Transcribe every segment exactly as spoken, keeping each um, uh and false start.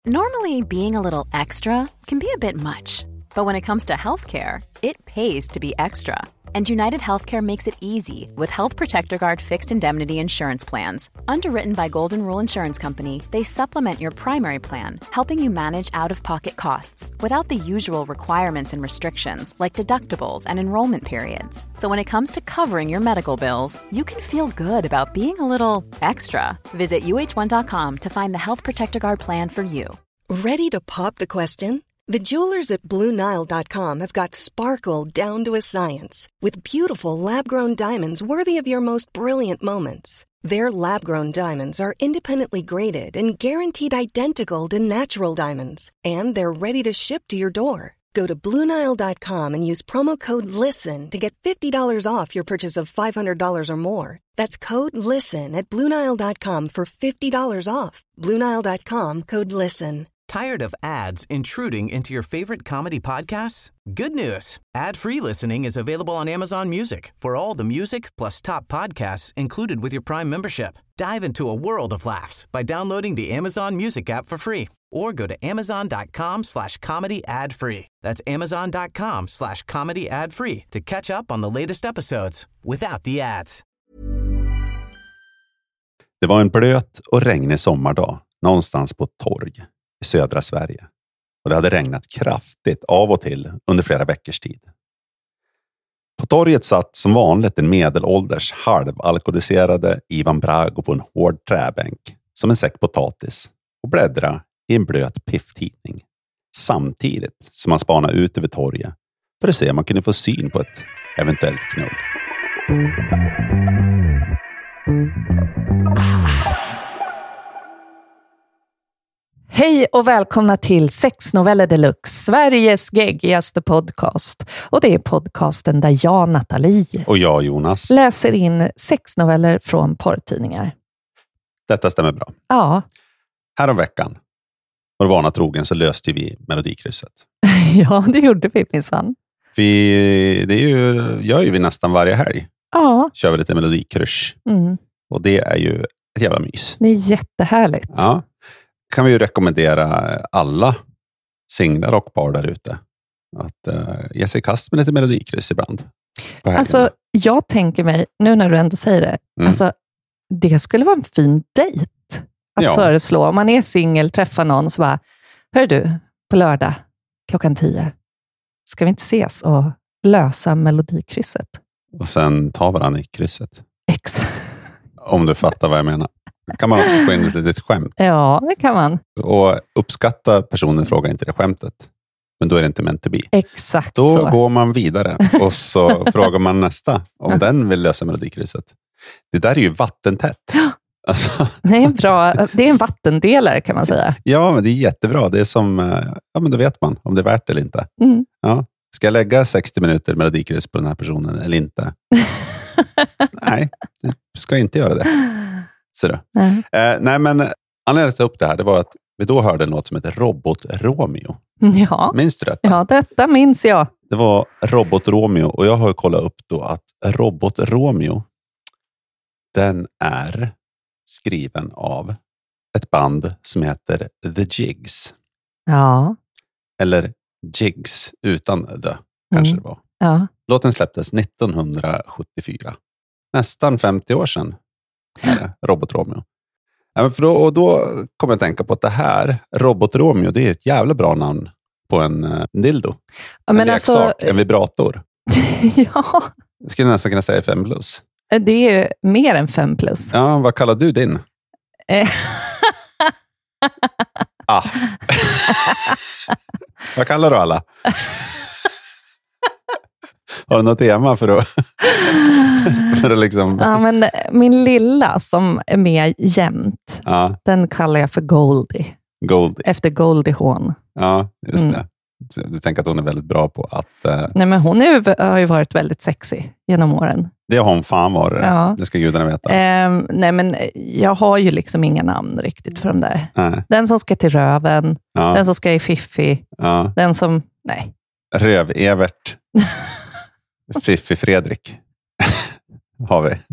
Normally, being a little extra can be a bit much, but when it comes to healthcare, it pays to be extra. And United Healthcare makes it easy with Health Protector Guard fixed indemnity insurance plans. Underwritten by Golden Rule Insurance Company, they supplement your primary plan, helping you manage out-of-pocket costs without the usual requirements and restrictions like deductibles and enrollment periods. So when it comes to covering your medical bills, you can feel good about being a little extra. Visit U H one dot com to find the Health Protector Guard plan for you. Ready to pop the question? The jewelers at Blue Nile dot com have got sparkle down to a science with beautiful lab-grown diamonds worthy of your most brilliant moments. Their lab-grown diamonds are independently graded and guaranteed identical to natural diamonds, and they're ready to ship to your door. Go to Blue Nile dot com and use promo code LISTEN to get fifty dollars off your purchase of five hundred dollars or more. That's code LISTEN at Blue Nile dot com for fifty dollars off. Blue Nile dot com, code LISTEN. Tired of ads intruding into your favorite comedy podcasts? Good news. Ad-free listening is available on Amazon Music for all the music plus top podcasts included with your Prime membership. Dive into a world of laughs by downloading the Amazon Music app for free or go to amazon.com slash comedy ad free. That's amazon.com slash comedy ad free to catch up on the latest episodes without the ads. Det var en blöt och regnig sommardag någonstans på ett torg i södra Sverige. Och det hade regnat kraftigt av och till under flera veckors tid. På torget satt som vanligt en medelålders halvalkoholiserade Ivan Brago på en hård träbänk som en säck potatis och bläddra i en blöt pifftidning. Samtidigt som man spanade ut över torget för att se om man kunde få syn på ett eventuellt knull. Hej och välkomna till Sexnoveller Deluxe, Sveriges geggigaste podcast. Och det är podcasten där jag, Nathalie, och jag, Jonas, läser in sexnoveller från porrtidningar. Detta stämmer bra. Ja. Här om veckan, vår vana trogen, så löste vi melodikrysset. Ja, det gjorde vi minsann. Vi, det är ju, gör ju vi nästan varje helg. Ja. Kör vi lite melodikryss. Mm. Och det är ju ett jävla mys. Det är jättehärligt. Ja. Kan vi ju rekommendera alla singlar och par där ute att uh, ge sig i kast med lite melodikryss ibland. Alltså, jag tänker mig, nu när du ändå säger det, mm. alltså, det skulle vara en fin dejt att ja. föreslå. Om man är singel, träffar någon så bara, hör du, på lördag klockan tio, ska vi inte ses och lösa melodikrysset? Och sen ta varandra i krysset. Exakt. Om du fattar vad jag menar. Kan man också få in ett litet skämt. Ja, det kan man. Och uppskatta personen, fråga inte det skämtet. Men då är det inte meant to be. Exakt Då så. går man vidare och så frågar man nästa om den vill lösa melodikrysset. Det där är ju vattentätt. Alltså. Det är en bra, det är en vattendelare kan man säga. Ja, men det är jättebra. Det är som, ja men då vet man om det är värt det eller inte. Mm. Ja. Ska jag lägga sextio minuter melodikryss på den här personen eller inte? Nej, du ska inte göra det. Så då. Mm. Eh, nej, men anledningen till att ta upp det här, det var att vi då hörde en låt som heter Robot Romeo. Ja. Minns du detta? Ja, detta minns jag. Det var Robot Romeo och jag har kollat upp då att Robot Romeo, den är skriven av ett band som heter The Jigs. Ja. Eller Jigs utan the, kanske mm. det var. Ja. Låten släpptes nittonhundrasjuttiofyra. Nästan femtio år sedan. Här, Robot Romeo. Ja, för då, och då kommer jag att tänka på att det här, Robot Romeo, det är ett jävla bra namn på en uh, dildo. Ja, men en alltså, leksak, en vibrator. Ja. Jag skulle nästan kunna säga fem plus. Det är ju mer än fem plus. Ja, vad kallar du din? ah. Vad kallar du alla? Har du något tema för att, för att liksom... Ja, men min lilla som är med jämt, ja. Den kallar jag för Goldie. Goldie. Efter Goldie Hawn. Ja, just mm. det. Du tänker att hon är väldigt bra på att... Uh... Nej, men hon är, har ju varit väldigt sexy genom åren. Det har hon fan varit. Ja. Det ska gudarna veta. Um, nej, men jag har ju liksom inga namn riktigt för de där. Nej. Den som ska till röven. Ja. Den som ska i Fiffi. Ja. Den som... Nej. Röv-Evert. Fiffi Fredrik. har vi.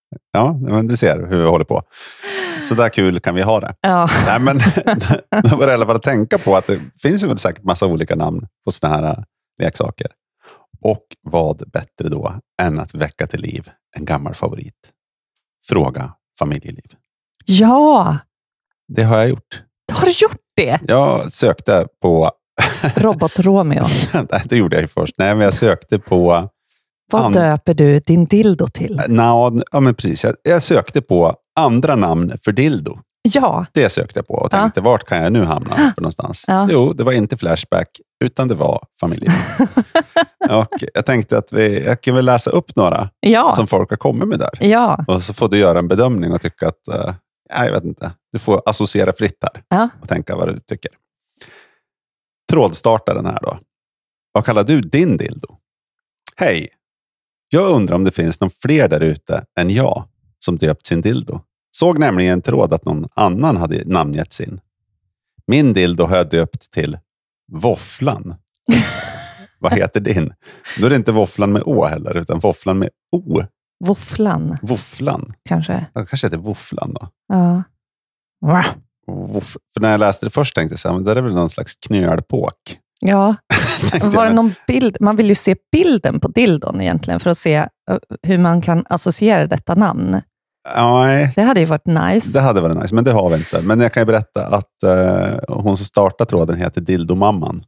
Ja, men du ser hur vi håller på. Så där kul kan vi ha det. Ja. Nej, men då var det i alla fall att tänka på att det finns ju väl säkert massa olika namn på såna här leksaker. Och vad bättre då än att väcka till liv en gammal favorit. Fråga familjeliv. Ja! Det har jag gjort. Har du gjort det? Jag sökte på... Robot Romeo. Nej, det gjorde jag ju först. Nej, men jag sökte på... Vad And... döper du din dildo till? Nå, ja, men precis. Jag, jag sökte på andra namn för dildo. Ja. Det sökte jag på och tänkte, ja. Vart kan jag nu hamna för någonstans? Ja. Jo, det var inte Flashback, utan det var familjen. Och jag tänkte att vi, jag kan väl läsa upp några ja. Som folk har kommit med där. Ja. Och så får du göra en bedömning och tycka att, uh, jag vet inte, du får associera fritt här ja. Och tänka vad du tycker. Trådstartaren här då. Vad kallar du din dildo? Hej! Jag undrar om det finns någon fler där ute än jag som döpt sin dildo. Såg nämligen en tråd att någon annan hade namngett sin. Min dildo har jag döpt till Våfflan. Vad heter din? Då är det inte Våfflan med Å heller, utan Våfflan med O. Våfflan. Våfflan. Kanske. Det kanske heter Våfflan då. Ja. Voff. För när jag läste det först tänkte jag så här, men det är väl någon slags knölpåk. Ja. Var det någon bild? Man vill ju se bilden på dildon egentligen för att se hur man kan associera detta namn. Nej. Det hade ju varit nice. Det hade varit nice, men det har vi inte. Men jag kan ju berätta att uh, hon som startar tråden heter Dildomamman.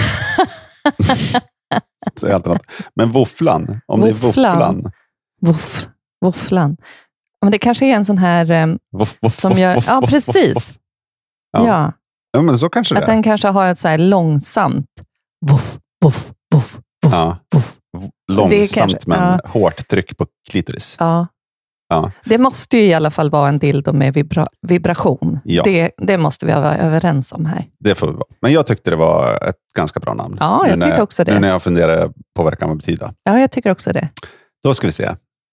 Det är allt annat. Men Våfflan, om det är Våfflan. Voff, Våfflan. Men det kanske är en sån här um, voff, voff, som voff, gör... voff, ja, voff, precis. Voff. Ja. Ja. Ja, men så kanske det att är. den kanske har ett så här långsamt voff, voff, voff, voff, ja. voff. Långsamt kanske, men ja. hårt tryck på klitoris. Ja. Ja. Det måste ju i alla fall vara en dildo med vibra- vibration. Ja. Det, det måste vi vara överens om här. Det får vi vara. Men jag tyckte det var ett ganska bra namn. Ja, jag tyckte också det. Nu när jag funderar på vad det kan betyda. Ja, jag tycker också det. Då ska vi se.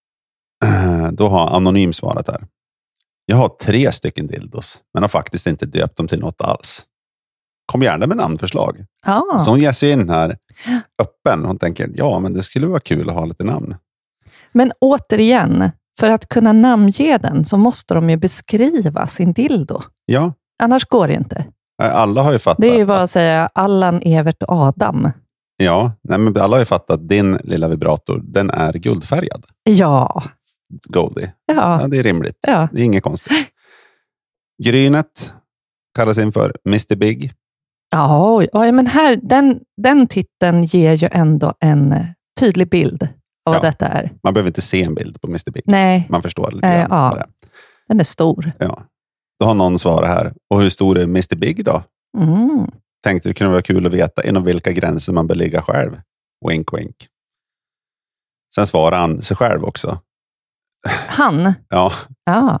Då har Anonym svarat här. Jag har tre stycken dildos, men har faktiskt inte döpt dem till något alls. Kom gärna med namnförslag. Ah. Så hon ger sig in här öppen. Hon tänker, ja men det skulle vara kul att ha lite namn. Men återigen, för att kunna namnge den så måste de ju beskriva sin dildo. Ja. Annars går det inte. Alla har ju fattat. Det är ju bara att säga Allan, Evert och Adam. Ja, nej, men alla har ju fattat att din lilla vibrator, den är guldfärgad. Ja. Goldie. Ja. Ja, det är rimligt. Ja. Det är inget konstigt. Grynet kallas in för mister Big. Ja, oj, men här, den, den titeln ger ju ändå en tydlig bild av vad ja. Detta är. Man behöver inte se en bild på mister Big. Nej. Man förstår lite äh, grann ja. vad det är. Den är stor. Ja. Då har någon svarat här. Och hur stor är mister Big då? Mm. Tänkte det kunde vara kul att veta inom vilka gränser man bör ligga själv. Wink, wink. Sen svarar han sig själv också. Han? Ja. Ja.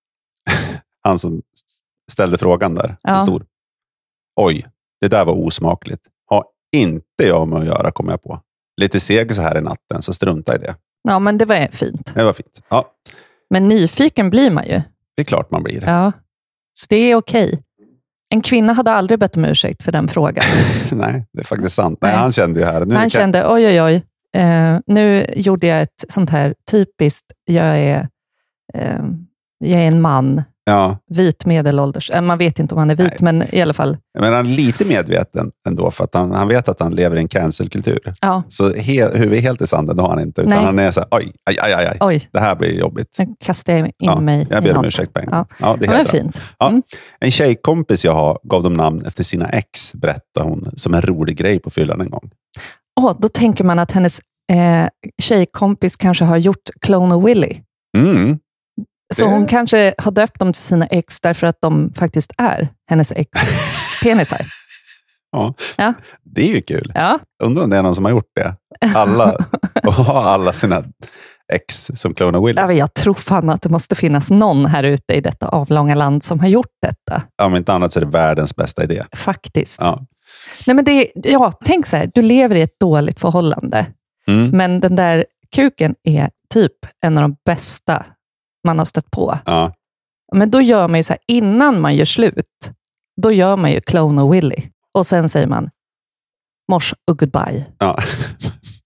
Han som ställde frågan där. Ja. Stor. Oj, det där var osmakligt. Har inte jag med att göra, kommer jag på. Lite seg så här i natten, så strunta i det. Ja, men det var fint. Det var fint. Ja. Men nyfiken blir man ju. Det är klart man blir. Ja. Så det är okej. En kvinna hade aldrig bett om ursäkt för den frågan. Nej, det är faktiskt sant. Nej, Nej. han kände ju här. Nu han kan... kände, oj oj oj. Uh, nu gjorde jag ett sånt här typiskt, jag är, uh, jag är en man. Ja. Vit medelålders. Uh, man vet inte om han är vit, Nej. Men i alla fall. Men han är lite medveten ändå, för att han, han vet att han lever i en cancelkultur. Ja. Så he, huvudet helt i sanden har han inte. Utan Nej. han är så här, oj, aj, aj, aj, aj. Oj. Det här blir jobbigt. Nu kastar jag in ja, mig jag ber i om något. ursäkt på en gång. Ja. Ja, det är ja, helt fint. Ja. Mm. En tjejkompis jag har gav dem namn efter sina ex, berättade hon, som en rolig grej på fyllan en gång. Oh, då tänker man att hennes eh, tjejkompis kanske har gjort Clone och Willy. Mm. Så hon kanske har döpt dem till sina ex därför att de faktiskt är hennes ex-penisar. Ja. Ja, det är ju kul. Ja. Undrar om det är någon som har gjort det. Alla, och har alla sina ex som Clone och Willis. Ja, jag tror fan att det måste finnas någon här ute i detta avlånga land som har gjort detta. Ja, om inte annat så är det världens bästa idé. Faktiskt. Ja. Nej, men det, ja, tänk så här, du lever i ett dåligt förhållande. Mm. Men den där kuken är typ en av de bästa man har stött på. Ja. Men då gör man ju så här, innan man gör slut, då gör man ju Clone och Willy. Och sen säger man mors och goodbye. Ja.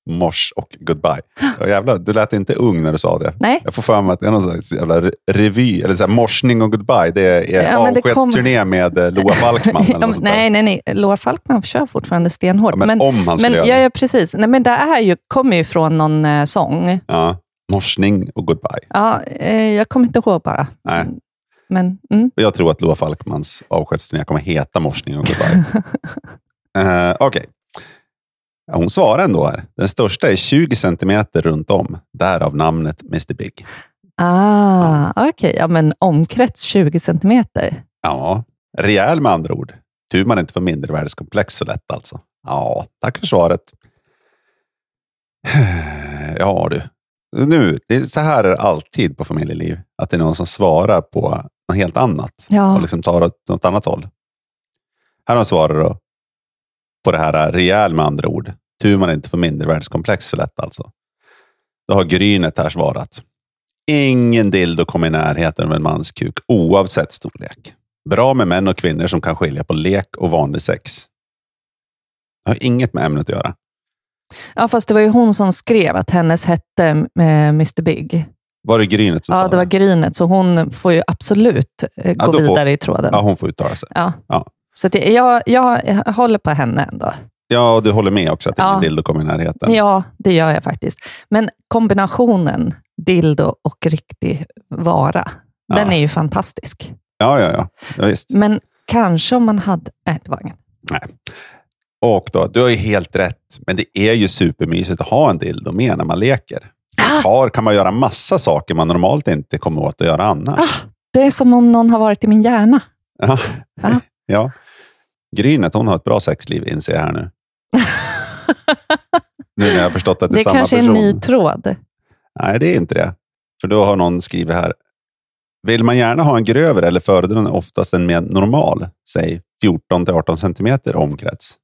mors och goodbye. Och jävlar, du lät inte ung när du sa det. Nej. Jag får för mig att det är någon slags jävla revy, eller så här, morsning och goodbye, det är ja, avskedsturné kom... med Loa Falkman. ja, men, nej, nej, nej. Loa Falkman kör fortfarande stenhårt. Ja, men, men om han skulle men, göra ja, ja, precis. Nej, men det är ju, kommer ju från någon eh, sång. Ja, morsning och goodbye. Ja, eh, jag kommer inte ihåg bara. Nej. Men, mm. Jag tror att Loa Falkmans avskedsturné kommer heta morsning och goodbye. uh, Okej. Okay. Ja, hon svarar ändå här. Den största är tjugo centimeter runt om. Därav namnet mister Big. Ah, okej. Okay. Ja, men omkrets tjugo centimeter. Ja, rejäl med andra ord. Tur man inte får mindre världskomplex så lätt alltså. Ja, tack för svaret. Ja du. Nu, det är så här är det alltid på Familjeliv. Att det är någon som svarar på något helt annat. Ja. Och liksom tar åt något annat håll. Här har svarar då på det här rejäl med andra ord. Tur man inte får mindre världskomplex så lätt alltså. Då har Grynet här svarat. Ingen dildo kommer i närheten av en mans kuk oavsett storlek. Bra med män och kvinnor som kan skilja på lek och vanlig sex. Det har inget med ämnet att göra. Ja, fast det var ju hon som skrev att hennes hette eh, mister Big. Var det Grynet som ja, sa det? Ja, det var Grynet. Så hon får ju absolut eh, gå ja, vidare får, i tråden. Ja, hon får uttala sig. Ja. Ja. Så det, jag, jag håller på henne ändå. Ja, och du håller med också att ja. ingen dildo kommer i närheten. Ja, det gör jag faktiskt. Men kombinationen dildo och riktig vara, ja. Den är ju fantastisk. Ja, ja, ja. ja visst. Men kanske om man hade... Nej, det var inget. Nej. Och då, du har ju helt rätt. Men det är ju supermysigt att ha en dildo med när man leker. Ah. Par kan man göra massa saker man normalt inte kommer åt att göra annars. Ah, det är som om någon har varit i min hjärna. Ja. Ah. Ja. Grynet, hon har ett bra sexliv, inser jag här nu. Nu när jag har förstått att det är, det är samma person. Det kanske är en ny tråd. Nej, det är inte det. För då har någon skrivit här. Vill man gärna ha en grövre eller föredrar den oftast en mer normal, säg fjorton till arton centimeter omkrets.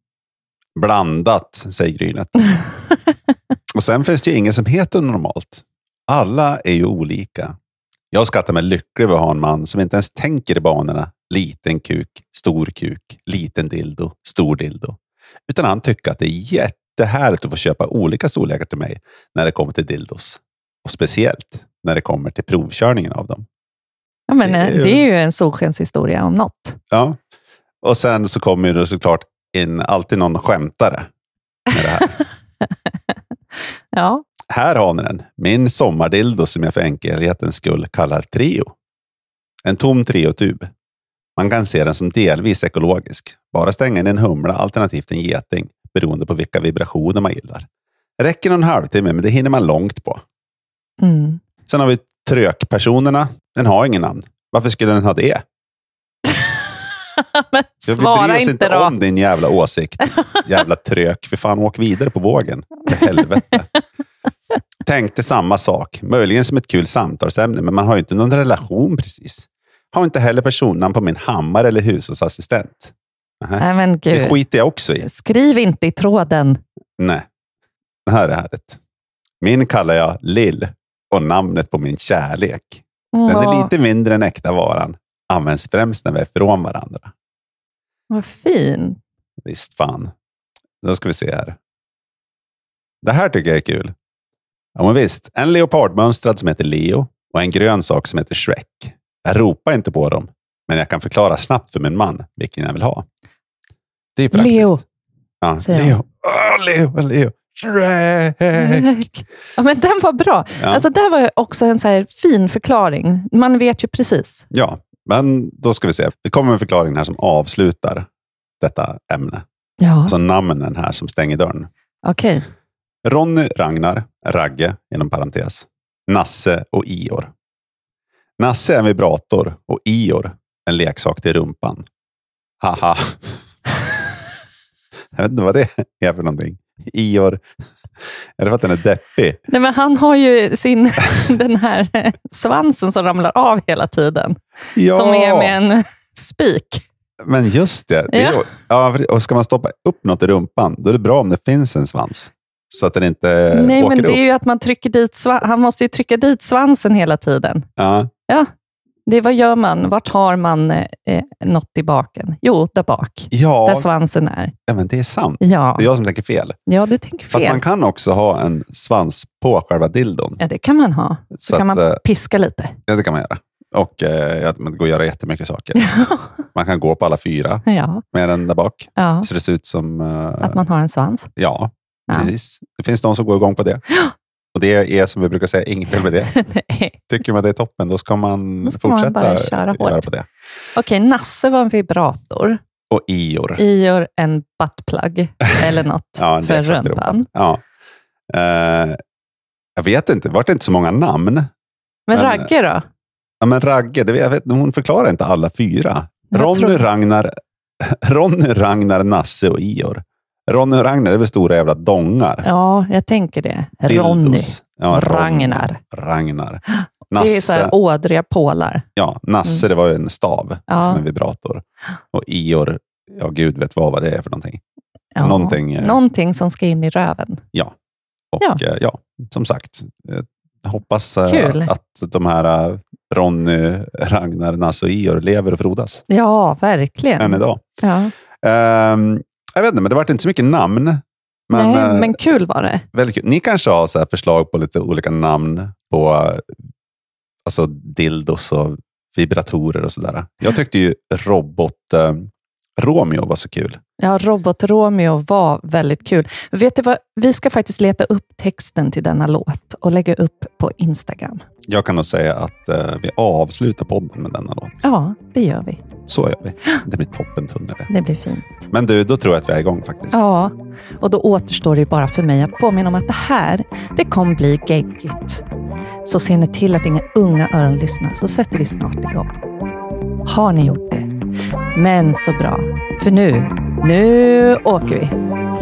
Blandat, säger Grynet. Och sen finns det ju ingen som heter normalt. Alla är ju olika. Jag skattar mig lycklig över att ha en man som inte ens tänker i banorna. Liten kuk, stor kuk, liten dildo, stor dildo. Utan han tycker att det är jättehärligt att få köpa olika storlekar till mig när det kommer till dildos. Och speciellt när det kommer till provkörningen av dem. Ja, men det är ju, det är ju en solskenshistoria om något. Ja, och sen så kommer det såklart in alltid någon skämtare med det här. Ja. Här har ni den. Min sommardildo som jag för enkelhetens skull kallar trio. En tom triotub. Man kan se den som delvis ekologisk. Bara stänga in en humla alternativt en geting beroende på vilka vibrationer man gillar. Räcker någon halvtimme, men det hinner man långt på. Mm. Sen har vi trökpersonerna. Den har ingen namn. Varför skulle den ha det? Men svara jag inte, inte då. Om om din jävla åsikt. Jävla trök. För fan, åk vidare på vågen. För helvete. Tänkte samma sak. Möjligen som ett kul samtalsämne. Men man har ju inte någon relation precis. Har inte heller personnamn på min hammare eller hushållsassistent. Nej, men gud. Det skiter jag också i. Skriv inte i tråden. Nej. Det här är härligt. Min kallar jag Lill. Och namnet på min kärlek. Den är lite mindre än äkta varan. Används främst när vi är från varandra. Vad fin. Visst fan. Då ska vi se här. Det här tycker jag är kul. Ja, men visst. En leopardmönstrad som heter Leo. Och en grön sak som heter Shrek. Jag ropar inte på dem. Men jag kan förklara snabbt för min man vilken jag vill ha. Det är praktiskt. Leo. Ja, Leo. Oh, Leo, Leo. Shrek. Ja, men den var bra. Ja. Alltså där var också en så här fin förklaring. Man vet ju precis. Ja, men då ska vi se. Det kommer en förklaring här som avslutar detta ämne. Ja. Alltså namnen här som stänger dörren. Okej. Okay. Ronny, Ragnar, Ragge, inom parentes. Nasse och Ior. Nasse är en vibrator och Ior en leksak till rumpan. Haha. Jag vet inte vad det är för någonting. Ior. Är det för att den är deppig? Nej, men han har ju sin den här svansen som ramlar av hela tiden. Ja. Som är med en spik. Men just det. det är, ja. Ja, och ska man stoppa upp något i rumpan, då är det bra om det finns en svans. Så att den inte Nej, åker men det upp. är ju att man trycker dit svan- han måste ju trycka dit svansen hela tiden. Ja. Ja. Det, vad gör man? Vart har man eh, något i baken? Jo, där bak. Ja, där svansen är. Ja, men det är sant. Ja. Det är jag som tänker fel. Ja, du tänker fel. Fast man kan också ha en svans på själva dildon. Ja, det kan man ha. Så, så kan att, man piska lite. Ja, det kan man göra. Och eh, det går att göra jättemycket saker. Man kan gå på alla fyra ja. med den där bak. Ja. Så det ser ut som... Eh, att man har en svans. Ja, ja, precis. Det finns någon som går igång på det. Och det är som vi brukar säga, inget fel med det. Tycker man det är toppen, då ska man då ska fortsätta man köra hårt. På det. Okej, Nasse var en vibrator. Och Ior. Ior en buttplug eller något ja, för rumpan. Ja. Uh, jag vet inte, vart det inte så många namn. Men, men Ragge då? Ja, men Ragge, det, jag vet, hon förklarar inte alla fyra. Ronny, tror... Ragnar, Ronny, Ragnar, Nasse och Ior. Ronny och Ragnar är väl stora jävla dongar. Ja, jag tänker det. Ronny. Ja, Ragnar. Ragnar. Nasse. Det är så här ådriga pålar. Ja, Nasse mm. det var ju en stav ja. som en vibrator. Och Ior, ja gud vet vad, vad det är för någonting. Ja, någonting, någonting som ska in i röven. Ja, och ja, ja, ja som sagt. Jag hoppas Kul. att de här Ronny, Ragnar, Nasse och Ior lever och frodas. Ja, verkligen. Än idag. Ja. Um, jag vet inte, men det var inte så mycket namn. Men, Nej, men kul var det. Väldigt kul. Ni kanske har så här förslag på lite olika namn på alltså dildos och vibratorer och sådär. Jag tyckte ju Robot eh, Romeo var så kul. Ja, Robot Romeo var väldigt kul. Vet du vad? Vi ska faktiskt leta upp texten till denna låt och lägga upp på Instagram. Jag kan nog säga att eh, vi avslutar podden med denna låt. Ja, det gör vi. Så gör vi. Det blir toppen tunnel. Det blir fint. Men du, då tror jag att vi är igång faktiskt. Ja, och då återstår det bara för mig att påminna om att det här, det kommer bli geggigt. Så ser ni till att inga unga öron lyssnar, så sätter vi snart igång. Har ni gjort det? Men så bra. För nu, nu åker vi.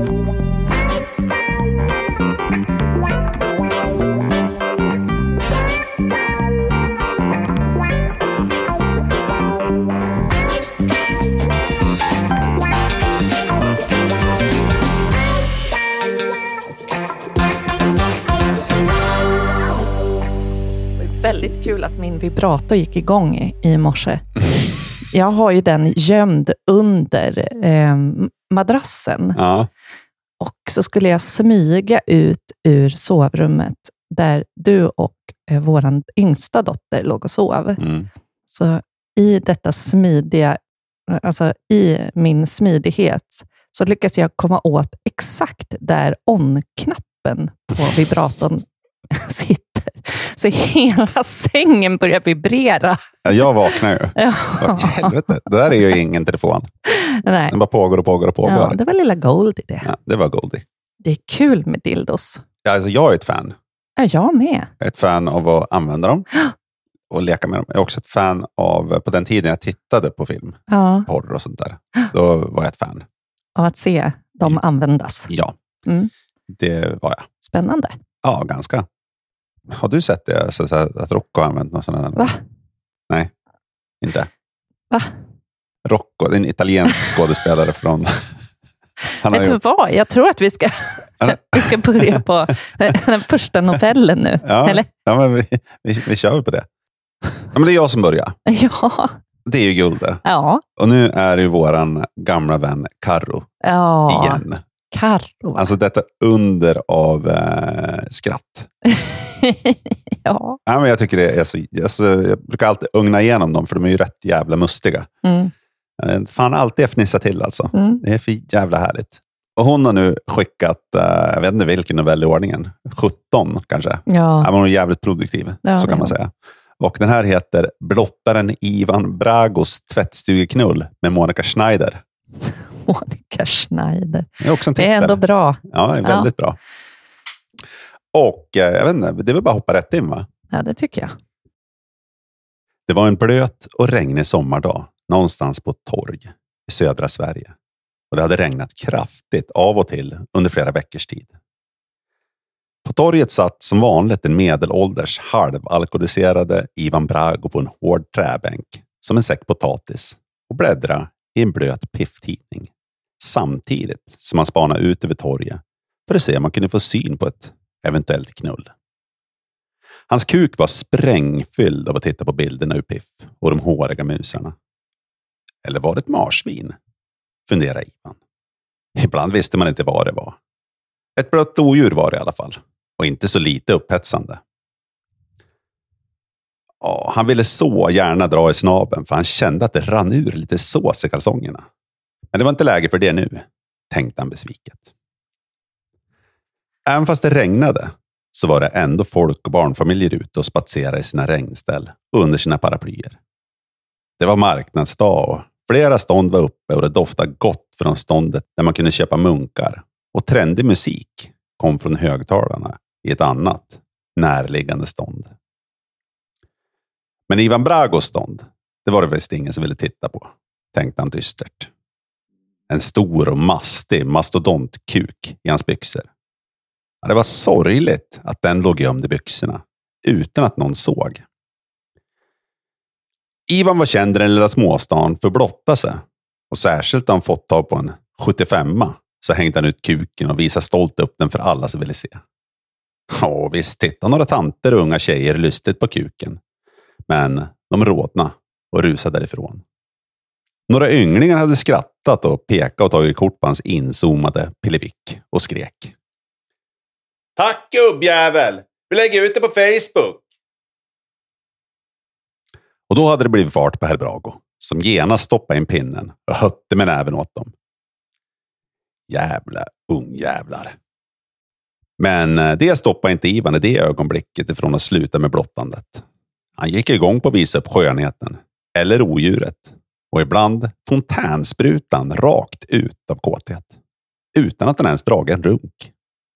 Väldigt kul att min vibrator gick igång i, i morse. Jag har ju den gömd under eh, madrassen. Ja. Och så skulle jag smyga ut ur sovrummet där du och eh, våran yngsta dotter låg och sov. Mm. Så i detta smidiga, alltså i min smidighet, så lyckas jag komma åt exakt där on-knappen på vibratorn sitter. Så hela sängen börjar vibrera. Ja, jag vaknar ju. Ja. Helvete, det där är ju ingen telefon. Nej. Den bara pågår och pågår och pågår. Ja, det var lilla Goldie det. Ja, det var Goldie. Det är kul med dildos. Ja, alltså jag är ett fan. Ja, jag med. Jag är ett fan av att använda dem och leka med dem. Jag är också ett fan av, på den tiden jag tittade på film, ja. porr och sånt där, då var jag ett fan. Av att se dem användas. Ja, mm. det var jag. Spännande. Ja, ganska. Har du sett det? Så, så att Rocco har använt någon sån här? Va? Nej, inte. Va? Rocco, en italiensk skådespelare från... Han Vet du vad? Jag tror att vi ska, vi ska börja på den första novellen nu. Ja, eller? Ja men vi, vi, vi kör på det. Ja, men det är jag som börjar. Ja. Det är ju guld det. Ja. Och nu är det våran gamla vän Karro. Ja. Igen. Karro. Alltså detta under av eh, skratt. Ja. Ja, men jag tycker det är så... Alltså, jag brukar alltid ugna igenom dem för de är ju rätt jävla mustiga. Mm. Fan, alltid fnissa till alltså. Mm. Det är för jävla härligt. Och hon har nu skickat, uh, jag vet inte vilken novell i ordningen, sjutton kanske. Ja. Ja, men hon är jävligt produktiv, ja, så kan man säga. Och den här heter Blottaren Ivan Bragos tvättstugeknull med Monica Schneider. Monica Schneider. Det är också en titel. Det är ändå bra. Ja, det är väldigt ja. bra. Och uh, jag vet inte, det är väl bara att hoppa rätt in, va? Ja, det tycker jag. Det var en blöt och regnig sommardag någonstans på ett torg i södra Sverige. Och det hade regnat kraftigt av och till under flera veckors tid. På torget satt som vanligt en medelålders halvalkoholiserade Ivan Brago på en hård träbänk som en säck potatis och bläddra i en blöt pifftidning. Samtidigt som man spanade ut över torget för att se om man kunde få syn på ett eventuellt knull. Hans kuk var sprängfylld av att titta på bilderna ur Piff och de håriga musarna. Eller var det ett marsvin? Funderar Ivan. Ibland visste man inte vad det var. Ett blött odjur var det i alla fall. Och inte så lite upphetsande. Ja, han ville så gärna dra i snaben för han kände att det rann ur lite sås i kalsongerna. Men det var inte läge för det nu, tänkte han besviket. Även fast det regnade så var det ändå folk och barnfamiljer ute och spatserade i sina regnställ under sina paraplyer. Det var marknadsdag och flera stånd var uppe och det doftade gott från ståndet där man kunde köpa munkar. Och trendig musik kom från högtalarna i ett annat närliggande stånd. Men Ivan Bragos stånd, det var det visst ingen som ville titta på, tänkte han dystert. En stor och mastig mastodontkuk i hans byxor. Ja, det var sorgligt att den låg gömd i byxorna utan att någon såg. Ivan var känd i den lilla småstan för att blotta sig. Och särskilt när han fått tag på en sjuttiofemma så hängde han ut kuken och visade stolt upp den för alla som ville se. Och visst tittade några tanter och unga tjejer lystigt på kuken. Men de rodnade och rusade därifrån. Några ynglingar hade skrattat och pekat och tagit kort på hans inzoomade pillevick och skrek. Tack gubbjävel! Vi lägger ut det på Facebook! Och då hade det blivit fart på herr Brago, som genast stoppade in pinnen och hötte med näven åt dem. Jävla ungjävlar. Men det stoppade inte Ivan i det ögonblicket ifrån att sluta med blottandet. Han gick igång på att visa upp skönheten, eller odjuret, och ibland fontänsprutan rakt ut av kåthet, utan att den ens dragit en runk.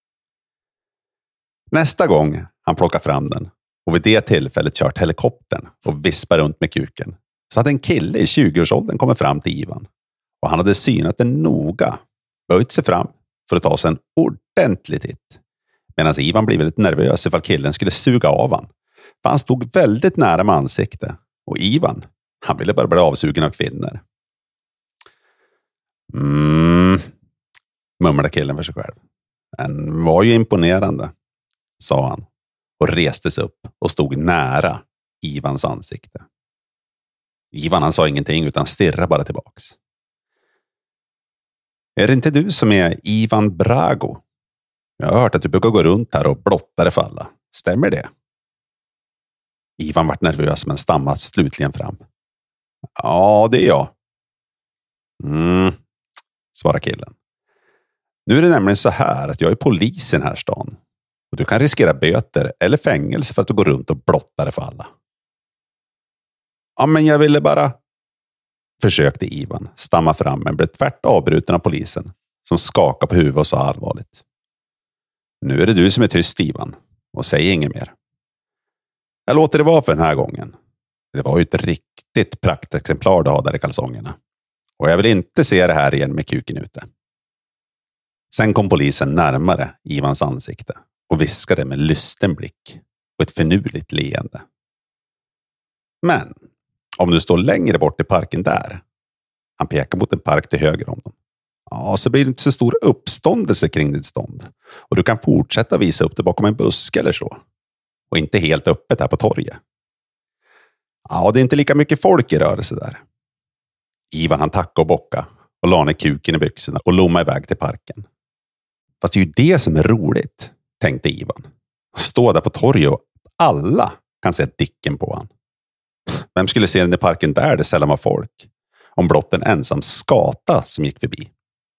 Nästa gång han plockade fram den och vid det tillfället kört helikoptern och vispade runt med kuken, så hade en kille i tjugoårsåldern kommit fram till Ivan och han hade synat den noga, böjt sig fram för att ta sig en ordentlig titt. Medan Ivan blev lite nervös ifall killen skulle suga av han. För han stod väldigt nära med ansikte. Och Ivan, han ville bara bli avsugen av kvinnor. Mm, mumlade killen för sig själv. Den var ju imponerande, sa han. Och reste sig upp och stod nära Ivans ansikte. Ivan han sa ingenting utan stirrade bara tillbaks. Är det inte du som är Ivan Brago? Jag har hört att du brukar gå runt här och blotta dig för alla. Stämmer det? Ivan vart nervös men stammade slutligen fram. Ja, det är jag. Mm, svarade killen. Nu är det nämligen så här att jag är polis i den här stan. Och du kan riskera böter eller fängelse för att du går runt och blottar dig för alla. Ja, men jag ville bara... Försökte Ivan stamma fram men blev tvärt avbruten av polisen som skakade på huvudet och sa allvarligt. Nu är det du som är tyst, Ivan, och säg inget mer. Jag låter det vara för den här gången. Det var ju ett riktigt praktexemplar du har där i kalsongerna. Och jag vill inte se det här igen med kuken ute. Sen kom polisen närmare Ivans ansikte och viskade med lysten blick och ett finurligt leende. Men om du står längre bort i parken där, han pekar mot en park till höger om dem, ja, så blir det inte så stor uppståndelse kring ditt stånd. Och du kan fortsätta visa upp det bakom en buske eller så. Och inte helt öppet här på torget. Ja, det är inte lika mycket folk i rörelse där. Ivan han tackade och bocka och la ner kuken i byxorna och lommade iväg till parken. Fast det är ju det som är roligt, tänkte Ivan. Stå där på torget och alla kan se dicken på han. Vem skulle se den i parken där det sällan var folk? Om blott en ensam skata som gick förbi.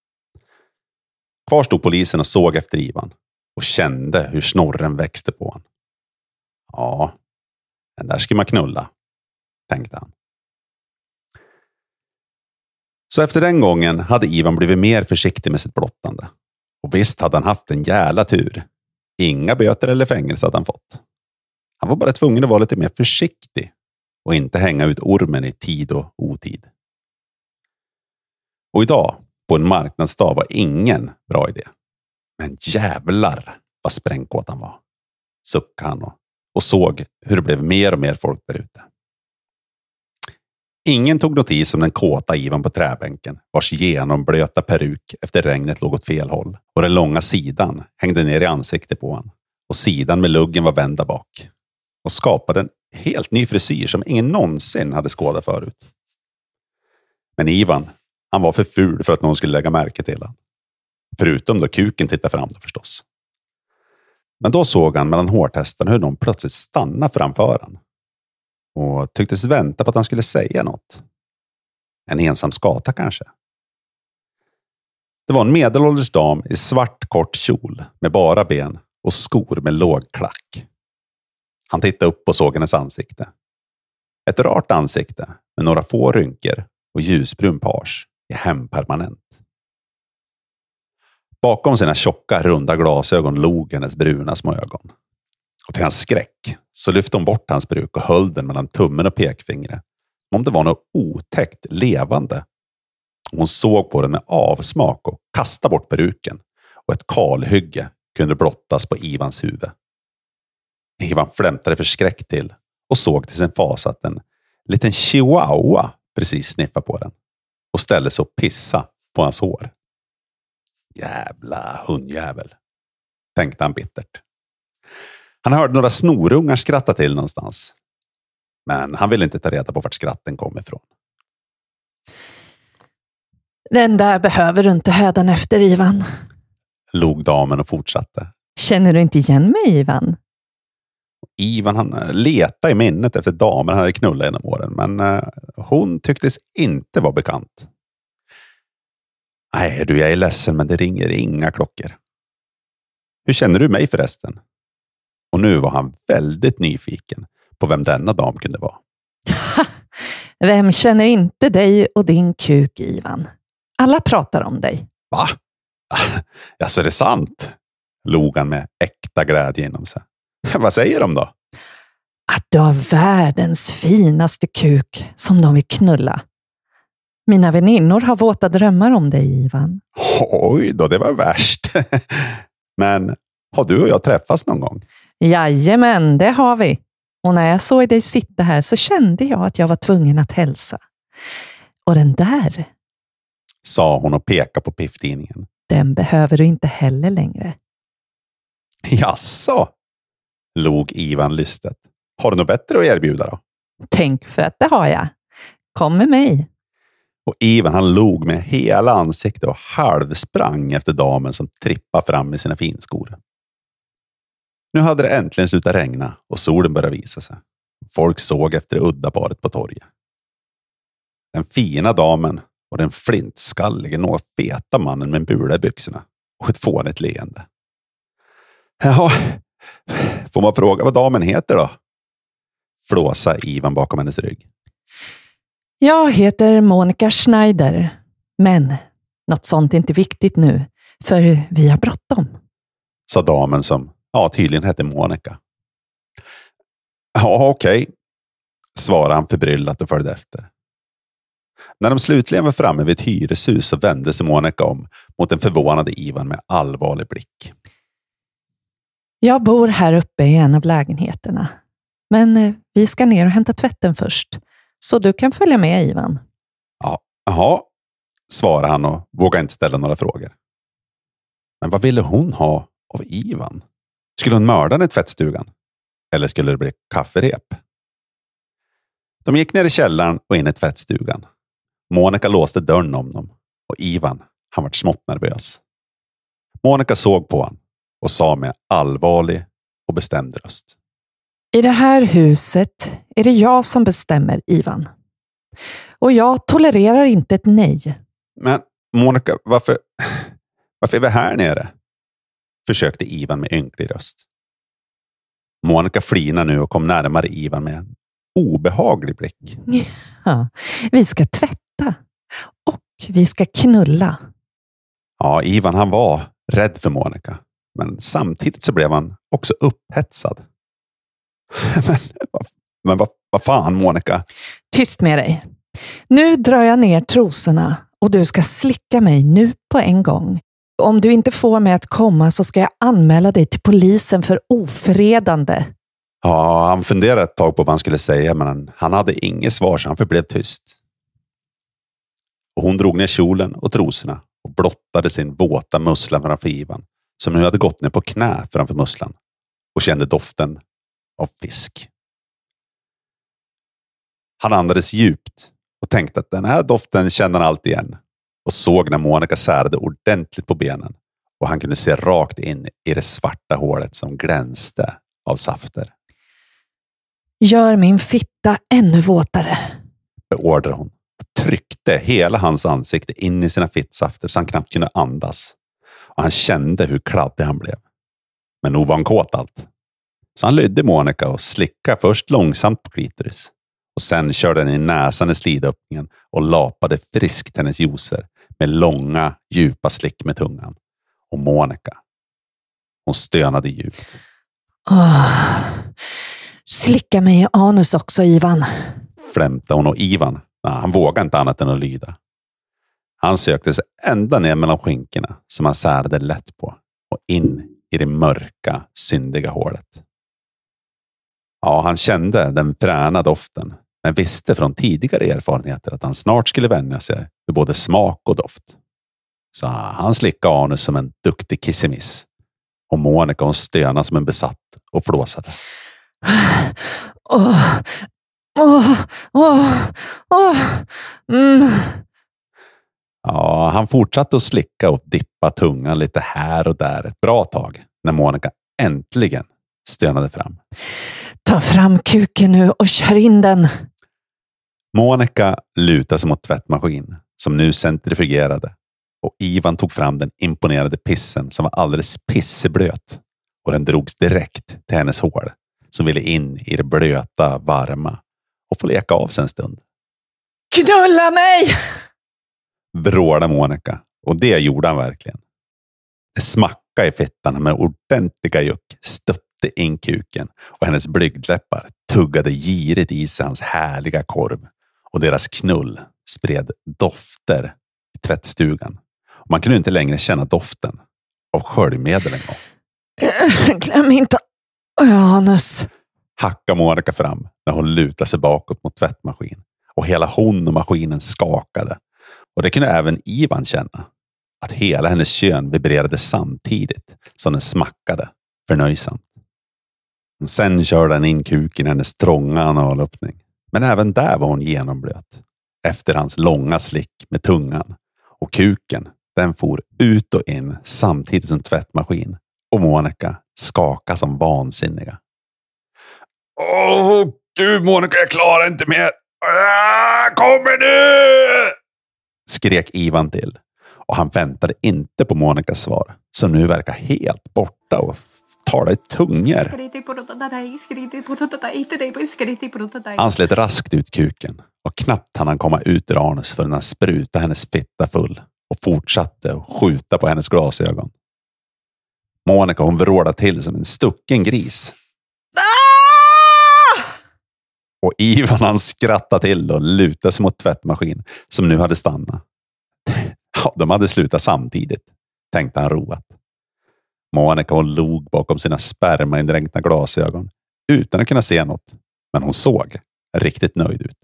Kvar stod polisen och såg efter Ivan och kände hur snorren växte på han. Ja, den där ska man knulla, tänkte han. Så efter den gången hade Ivan blivit mer försiktig med sitt blottande. Och visst hade han haft en jävla tur. Inga böter eller fängelse hade han fått. Han var bara tvungen att vara lite mer försiktig och inte hänga ut ormen i tid och otid. Och idag, på en marknadsdag, var ingen bra idé. Men jävlar vad sprängkåt han var. Suckade han och, och såg hur det blev mer och mer folk där ute. Ingen tog notis om den kåta Ivan på träbänken, vars genomblöta peruk efter regnet låg åt fel håll. Och den långa sidan hängde ner i ansiktet på han. Och sidan med luggen var vända bak. och skapade en helt ny frisyr som ingen någonsin hade skådat förut. Men Ivan, han var för ful för att någon skulle lägga märke till honom. Förutom då kuken tittade fram då förstås. Men då såg han mellan hårtesten hur någon plötsligt stannade framför han. Och tycktes vänta på att han skulle säga något. En ensam skata kanske. Det var en medelålders dam i svart kort kjol med bara ben och skor med låg klack. Han tittade upp och såg hennes ansikte. Ett rart ansikte med några få rynkor och ljusbrun page i hempermanent. Bakom sina tjocka runda glasögon log hennes bruna små ögon. Och till hans skräck så lyfte hon bort hans bruk och höll den mellan tummen och pekfingret. Om det var något otäckt levande. Hon såg på den med avsmak och kastade bort peruken. Och ett kalhygge kunde blottas på Ivans huvud. Ivan flämtade förskräckt till och såg till sin fas att en liten chihuahua precis sniffade på den. Och ställde sig och pissa på hans hår. Jävla hundjävel, tänkte han bittert. Han hörde några snorungar skratta till någonstans. Men han ville inte ta reda på vart skratten kom ifrån. Den där behöver du inte hädanefter, Ivan. Log damen och fortsatte. Känner du inte igen mig, Ivan? Ivan han letade i minnet efter damen han hade knullat genom åren. Men uh, hon tycktes inte vara bekant. Nej du, jag är ledsen men det ringer inga klockor. Hur känner du mig förresten? Och nu var han väldigt nyfiken på vem denna dam kunde vara. Vem känner inte dig och din kuk, Ivan? Alla pratar om dig. Va? Ja, så är det sant? Log han med äkta glädje inom sig. Vad säger de då? Att du har världens finaste kuk som de vill knulla. Mina väninnor har våta drömmar om dig, Ivan. Oj då, det var värst. Men har du och jag träffats någon gång? Jajamän, det har vi. Och när jag såg dig sitta här så kände jag att jag var tvungen att hälsa. Och den där, sa hon och pekade på pifftidningen. Den behöver du inte heller längre. Jaså? Log Ivan lystet. Har du något bättre att erbjuda då? Tänk för att det har jag. Kom med mig. Och Ivan han log med hela ansiktet och halvsprang efter damen som trippade fram med sina finskor. Nu hade det äntligen slutat regna och solen började visa sig. Folk såg efter det udda paret på torget. Den fina damen och den flintskallige, något feta mannen med en bula i byxorna och ett fånigt leende. Ja, får man fråga vad damen heter då? Flåsa Ivan bakom hennes rygg. Jag heter Monica Schneider, men något sånt är inte viktigt nu, för vi har bråttom. Sa damen som ja, tydligen hette Monica. Ja, okej. Okay. Svarade han förbryllat och följde efter. När de slutligen var framme vid ett hyreshus så vände sig Monica om mot den förvånade Ivan med allvarlig blick. Jag bor här uppe i en av lägenheterna. Men vi ska ner och hämta tvätten först. Så du kan följa med, Ivan. Ja, jaha, svarade han och vågade inte ställa några frågor. Men vad ville hon ha av Ivan? Skulle hon mörda den i tvättstugan? Eller skulle det bli kafferep? De gick ner i källaren och in i tvättstugan. Monica låste dörren om dem. Och Ivan, han var smått nervös. Monica såg på honom och sa med allvarlig och bestämd röst. I det här huset är det jag som bestämmer, Ivan. Och jag tolererar inte ett nej. Men Monica, varför, varför är vi här nere? Försökte Ivan med ynklig röst. Monica flinade nu och kom närmare Ivan med en obehaglig blick. Ja, vi ska tvätta. Och vi ska knulla. Ja, Ivan han var rädd för Monica. Men samtidigt så blev han också upphetsad. men men vad, vad fan, Monica? Tyst med dig. Nu drar jag ner trosorna och du ska slicka mig nu på en gång. Om du inte får mig att komma så ska jag anmäla dig till polisen för ofredande. Ja, han funderade ett tag på vad han skulle säga, men han hade inget svar så han förblev tyst. Och hon drog ner kjolen och trosorna och blottade sin våta mussla framför Ivan, som nu hade gått ner på knä framför musslan och kände doften av fisk. Han andades djupt och tänkte att den här doften kände han allt igen. Och såg när Monica särade ordentligt på benen. Och han kunde se rakt in i det svarta hålet som glänste av safter. Gör min fitta ännu våtare, beordrade hon. Tryckte hela hans ansikte in i sina fittsafter så han knappt kunde andas. Och han kände hur kladdig han blev. Men nog var han kåt allt. Så han lydde Monica och slickade först långsamt på klitoris. Och sen körde den i näsan i slidöppningen och lapade friskt hennes juicer med långa, djupa slick med tungan. Och Monica, hon stönade djupt. Oh, slicka mig i anus också, Ivan. Flämtade hon och Ivan, nej, han vågade inte annat än att lyda. Han sökte sig ända ner mellan skinkorna som han särade lätt på och in i det mörka, syndiga hålet. Ja, han kände den fräna doften, men visste från tidigare erfarenheter att han snart skulle vänja sig med både smak och doft. Så han slickade anus som en duktig kissemiss. Och Monica hon stönade som en besatt och flåsade. Åh, åh, åh, åh. Mm. Ja, han fortsatte att slicka och dippa tungan lite här och där ett bra tag när Monica äntligen stönade fram. Ta fram kuken nu och kör in den. Monica lutade sig mot tvättmaskin som nu centrifugerade och Ivan tog fram den imponerade pissen som var alldeles pisseblöt och den drogs direkt till hennes hål som ville in i det blöta, varma och få leka av sig en stund. Knulla mig! Vrålade Monica och det gjorde han verkligen. Det smackade i fittan med ordentliga juck, stötte in kuken och hennes blygdläppar tuggade girigt i sig hans härliga korv och deras knull spred dofter i tvättstugan. Och man kunde inte längre känna doften av sköljmedel en gång. Glöm inte anus. Hackade Monica fram när hon lutade sig bakåt mot tvättmaskin och hela hon och maskinen skakade. Och det kunde även Ivan känna. Att hela hennes kön vibrerade samtidigt som den smackade förnöjsamt. Och sen körde den in kuken i hennes trånga analöppning. Men även där var hon genomblöt. Efter hans långa slick med tungan. Och kuken, den for ut och in samtidigt som tvättmaskin. Och Monica skakade som vansinniga. Åh, gud Monica, jag klarar inte mer. Äh, kommer nu! Skrek Ivan till. Och han väntade inte på Monicas svar. Som nu verkar helt borta och talade i tungor. Han slet raskt ut kuken. Och knappt hann han komma ut ur anus förrän han sprutade hennes fitta full. Och fortsatte att skjuta på hennes glasögon. Monica hon vrålade till som en stucken gris. Ah! Och Ivan han skrattade till och lutade sig mot tvättmaskin som nu hade stannat. Ja, de hade slutat samtidigt, tänkte han roat. Monica hon log bakom sina spermaindränkta glasögon utan att kunna se något. Men hon såg riktigt nöjd ut.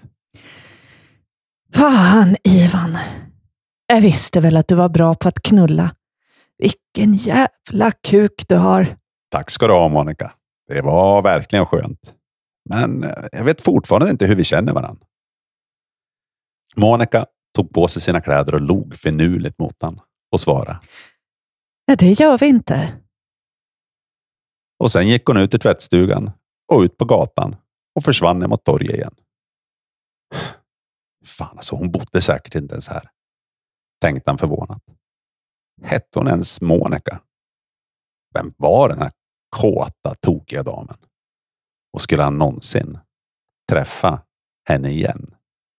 Fan, Ivan. Jag visste väl att du var bra på att knulla. Vilken jävla kuk du har. Tack ska du ha, Monica. Det var verkligen skönt. Men jag vet fortfarande inte hur vi känner varandra. Monica tog på sig sina kläder och log finurligt mot han och svarade. Ja, det gör vi inte. Och sen gick hon ut i tvättstugan och ut på gatan och försvann ner mot torget igen. Fan, alltså hon bodde säkert inte ens här. Tänkte han förvånat. Hette hon ens Monica? Vem var den här kåta, tokiga damen? Och skulle han någonsin träffa henne igen?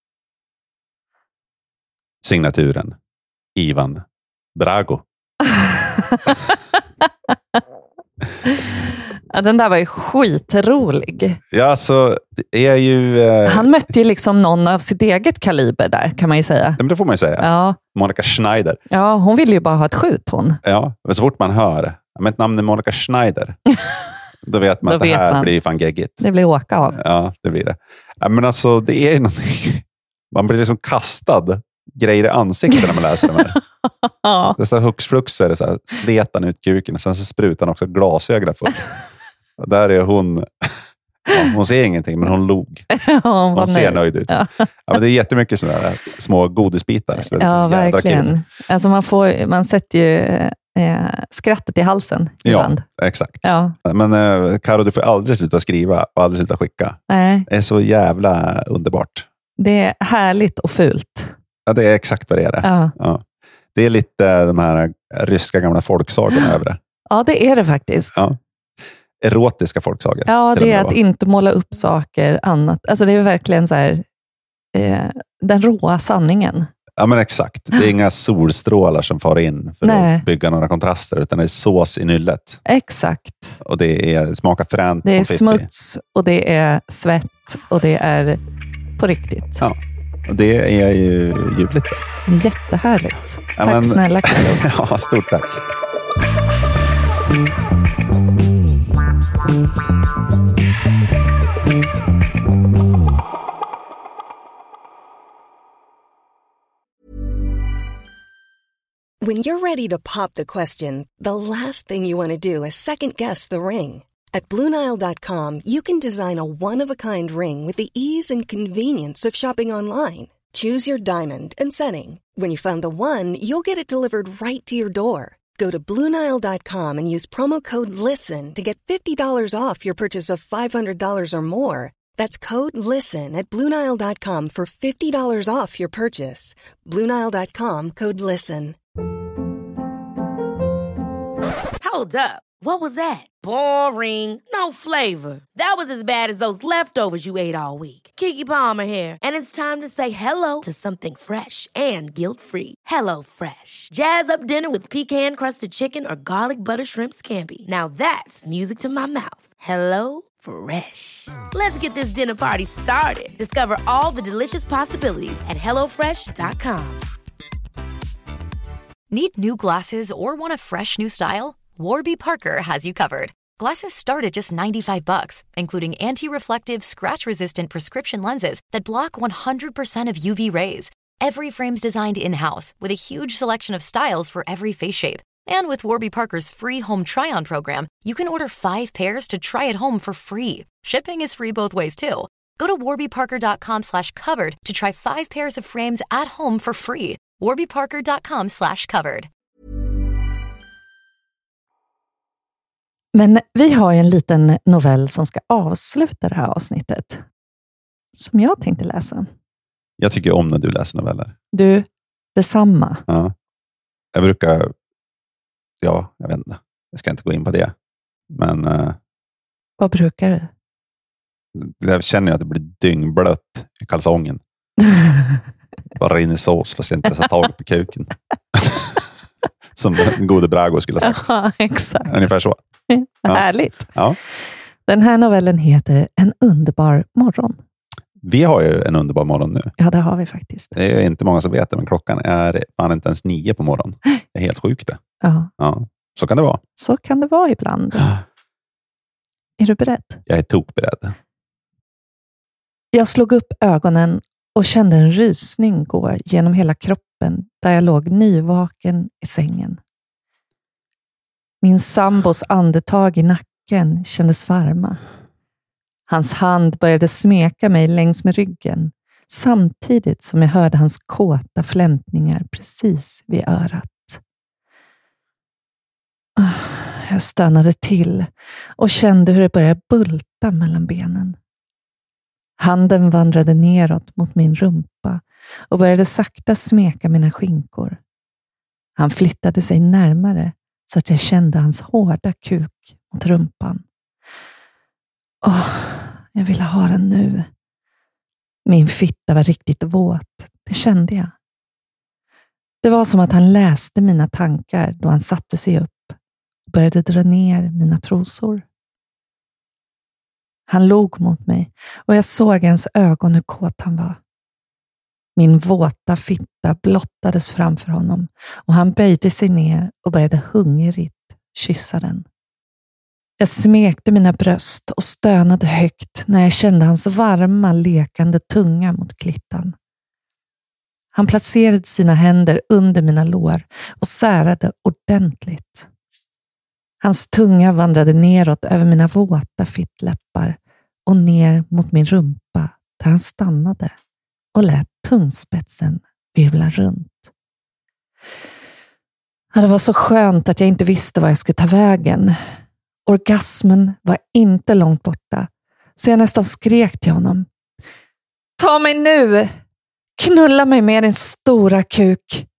Signaturen Ivan Drago. Ja, den där var ju skitrolig. Ja, så det är ju... Eh... Han mötte ju liksom någon av sitt eget kaliber där, kan man ju säga. Men det får man ju säga. Ja. Monica Schneider. Ja, hon ville ju bara ha ett skjut, hon. Ja, men så fort man hör med ett namn är Monica Schneider, då vet man då att det här man. blir fan geggigt. Det blir åka av. Ja, det blir det. Ja, men alltså, det är ju någonting... Man blir liksom kastad grejer i ansiktet när man läser de här. Ja. Det är så här huxfluxer, så här, sletan ut kuken och sen så sprutar han också glasögon för. Och där är hon Ja, hon ser ingenting, men hon log. Ja, hon hon ser nöjd. nöjd ut. Ja. Ja, men det är jättemycket sådana där små godisbitar. Så Ja, verkligen. Alltså man, får, man sätter ju eh, skrattet i halsen ibland. Ja, exakt. Ja. Men eh, Karo, du får aldrig sluta skriva och aldrig sluta skicka. Nej. Det är så jävla underbart. Det är härligt och fult. Ja, det är exakt vad det är. Det. Ja. Ja. Det är lite de här ryska gamla folksagorna över det. Ja, det är det faktiskt. Ja. Erotiska folksagor. Ja, det är att inte måla upp saker annat. Alltså det är verkligen så här, eh, den råa sanningen. Ja, men exakt. Det är inga solstrålar som far in för Nej. att bygga några kontraster, utan det är sås i nyllet. Exakt. Och det är smakar fränt. Det är och smuts och det är svett och det är på riktigt. Ja, och det är ju ljuvligt. Jättehärligt. Ja, tack men... snälla Karo. Ja, stort tack. When you're ready to pop the question, the last thing you want to do is second-guess the ring. At Blue Nile dot com, you can design a one-of-a-kind ring with the ease and convenience of shopping online. Choose your diamond and setting. When you find the one, you'll get it delivered right to your door. Go to Blue Nile dot com and use promo code LISTEN to get fifty dollars off your purchase of five hundred dollars or more. That's code LISTEN at Blue Nile dot com for fifty dollars off your purchase. Blue Nile dot com, code LISTEN. Hold up. What was that? Boring. No flavor. That was as bad as those leftovers you ate all week. Keke Palmer here, and it's time to say hello to something fresh and guilt-free. Hello Fresh. Jazz up dinner with pecan-crusted chicken or garlic butter shrimp scampi. Now that's music to my mouth. Hello Fresh. Let's get this dinner party started. Discover all the delicious possibilities at hello fresh dot com. Need new glasses or want a fresh new style? Warby Parker has you covered. Glasses start at just ninety-five bucks, including anti-reflective, scratch-resistant prescription lenses that block one hundred percent of U V rays. Every frame's designed in-house with a huge selection of styles for every face shape. And with Warby Parker's free home try-on program, you can order five pairs to try at home for free. Shipping is free both ways, too. Go to warby parker dot com slash covered to try five pairs of frames at home for free. warby parker dot com slash covered. Men vi har ju en liten novell som ska avsluta det här avsnittet. Som jag tänkte läsa. Jag tycker om när du läser noveller. Du, detsamma. Ja. Jag brukar... Ja, jag vet inte. Jag ska inte gå in på det. Men... Uh, Vad brukar du? Jag känner ju att det blir dyngblött i kalsongen. Bara rinner sås fast jag inte har tag på kuken. Som den gode Brago skulle ha sagt. Ja, exakt. Ungefär så. Ja. Härligt. Ja. Den här novellen heter En underbar morgon. Vi har ju en underbar morgon nu. Ja, det har vi faktiskt. Det är inte många som vet det, men klockan är fan inte ens nio på morgonen. Det är helt sjukt det. Ja. Ja, så kan det vara. Så kan det vara ibland. Är du beredd? Jag är tokberedd. Jag slog upp ögonen och kände en rysning gå genom hela kroppen där jag låg nyvaken i sängen. Min sambos andetag i nacken kändes varma. Hans hand började smeka mig längs med ryggen samtidigt som jag hörde hans kåta flämtningar precis vid örat. Jag stönade till och kände hur det började bulta mellan benen. Handen vandrade neråt mot min rumpa och började sakta smeka mina skinkor. Han flyttade sig närmare så att jag kände hans hårda kuk mot rumpan. Åh, jag ville ha den nu. Min fitta var riktigt våt, det kände jag. Det var som att han läste mina tankar då han satte sig upp och började dra ner mina trosor. Han log mot mig och jag såg i hans ögon hur kåt han var. Min våta fitta blottades framför honom och han böjde sig ner och började hungrigt kyssa den. Jag smekte mina bröst och stönade högt när jag kände hans varma, lekande tunga mot klittan. Han placerade sina händer under mina lår och särade ordentligt. Hans tunga vandrade neråt över mina våta fittläppar och ner mot min rumpa där han stannade och lät tungspetsen virvla runt. Ja, det var så skönt att jag inte visste var jag skulle ta vägen. Orgasmen var inte långt borta, så jag nästan skrek till honom. Ta mig nu! Knulla mig med din stora kuk!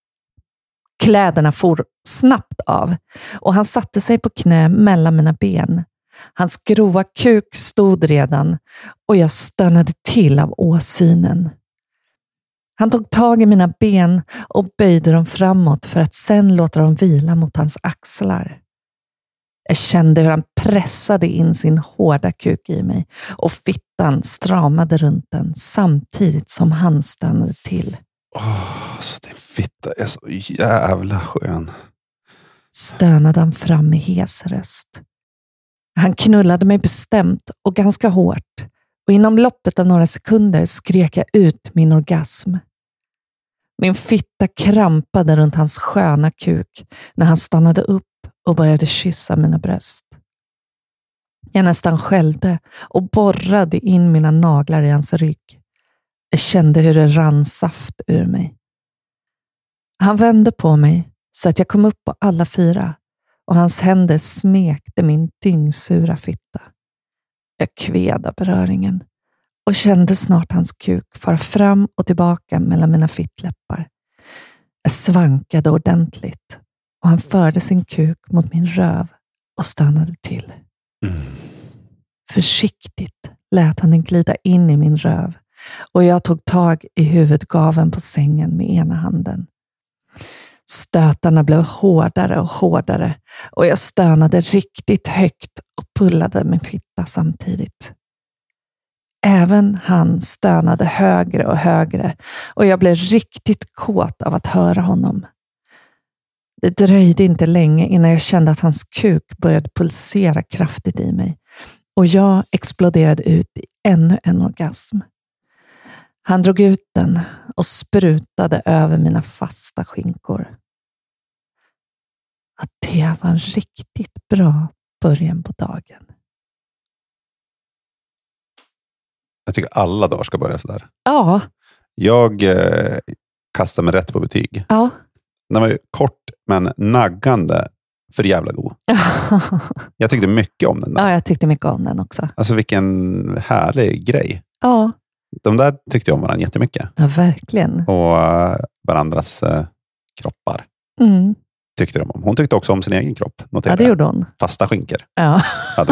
Kläderna for snabbt av och han satte sig på knä mellan mina ben. Hans grova kuk stod redan och jag stönade till av åsynen. Han tog tag i mina ben och böjde dem framåt för att sen låta dem vila mot hans axlar. Jag kände hur han pressade in sin hårda kuk i mig och fittan stramade runt den samtidigt som han stannade till. Åh, så din fitta är så jävla skön. Stönade han fram med hes röst. Han knullade mig bestämt och ganska hårt och inom loppet av några sekunder skrek jag ut min orgasm. Min fitta krampade runt hans sköna kuk när han stannade upp och började kyssa mina bröst. Jag nästan skällde och borrade in mina naglar i hans rygg. Jag kände hur det rann saft ur mig. Han vände på mig så att jag kom upp på alla fyra och hans händer smekte min dyngsura fitta. Jag kved av beröringen och kände snart hans kuk fara fram och tillbaka mellan mina fittläppar. Jag svankade ordentligt och han förde sin kuk mot min röv och stannade till. Mm. Försiktigt lät han den glida in i min röv och jag tog tag i huvudgaven på sängen med ena handen. Stötarna blev hårdare och hårdare och jag stönade riktigt högt och pullade min fitta samtidigt. Även han stönade högre och högre och jag blev riktigt kåt av att höra honom. Det dröjde inte länge innan jag kände att hans kuk började pulsera kraftigt i mig och jag exploderade ut i ännu en orgasm. Han drog ut den och sprutade över mina fasta skinkor. Att det var en riktigt bra början på dagen. Jag tycker alla dagar ska börja sådär. Ja. Jag eh, kastar mig rätt på betyg. Ja. Den var ju kort men naggande för jävla god. Jag tyckte mycket om den där. Ja, jag tyckte mycket om den också. Alltså vilken härlig grej. Ja. De där tyckte jag om varandra jättemycket. Ja, verkligen. Och uh, varandras uh, kroppar. Mm. Tyckte de om. Hon tyckte också om sin egen kropp. Ja, det gjorde hon. Fasta skinkor. Ja.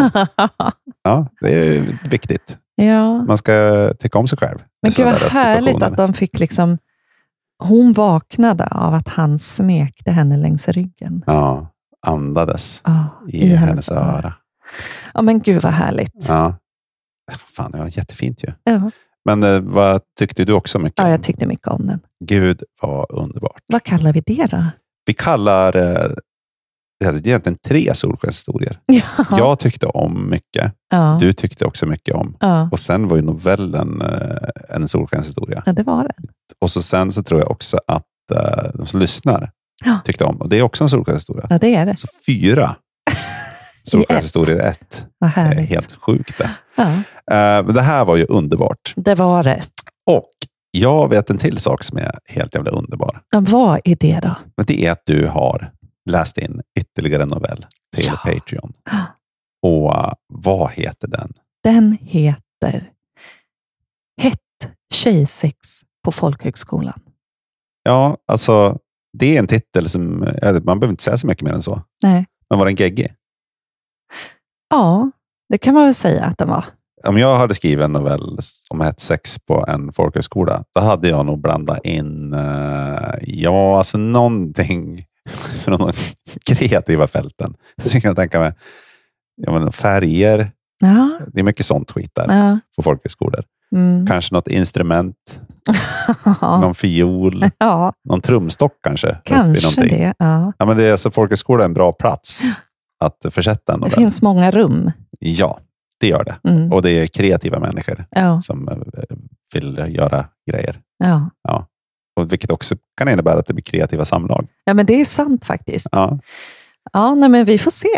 Ja, det är viktigt. Ja. Man ska tycka om sig själv. Men gud vad härligt att de fick liksom... Hon vaknade av att han smekte henne längs ryggen. Ja, andades ja, i, i hennes öra. öra. Ja, men gud vad härligt. Ja. Fan, det var jättefint ju. Ja. Men eh, vad tyckte du också mycket om? Ja, jag tyckte mycket om den. Gud, vad underbart. Vad kallar vi det då? Vi kallar eh, det är egentligen tre solskenshistorier. Ja. Jag tyckte om mycket. Ja. Du tyckte också mycket om. Ja. Och sen var ju novellen eh, en solskenshistoria. Ja, det var det. Och så sen så tror jag också att eh, de som lyssnar ja. tyckte om. Och det är också en solskenshistoria. Ja, det är det. Så fyra solskenshistorier i ett. Vad härligt. Det är helt sjukt det. Ja. Uh, men det här var ju underbart. Det var det. Och jag vet en till sak som är helt jävla underbar. Ja, vad är det då? Men det är att du har läst in ytterligare en novell till ja. Patreon. Och uh, vad heter den? Den heter Hett tjejsex på folkhögskolan. Ja, alltså det är en titel som, man behöver inte säga så mycket mer än så. Nej. Men var den geggig? Ja, det kan man väl säga att den var. Om jag hade skrivit en novell om hett sex på en folkhögskola, då hade jag nog blandat in uh, ja, alltså någonting från de kreativa fälten. Så kan jag tänka mig ja, men färger. Ja. Det är mycket sånt skit där ja. på folkhögskolor. Mm. Kanske något instrument. Någon fiol. Ja. Någon trumstock kanske. Kanske det, ja. Ja, men det är alltså folkhögskola är en bra plats att försätta en novell. Det finns många rum. Ja, det gör det. Mm. Och det är kreativa människor ja. som vill göra grejer. Ja. Ja. Och vilket också kan innebära att det blir kreativa samlag. Ja, men det är sant faktiskt. Ja, ja nej, men vi får se.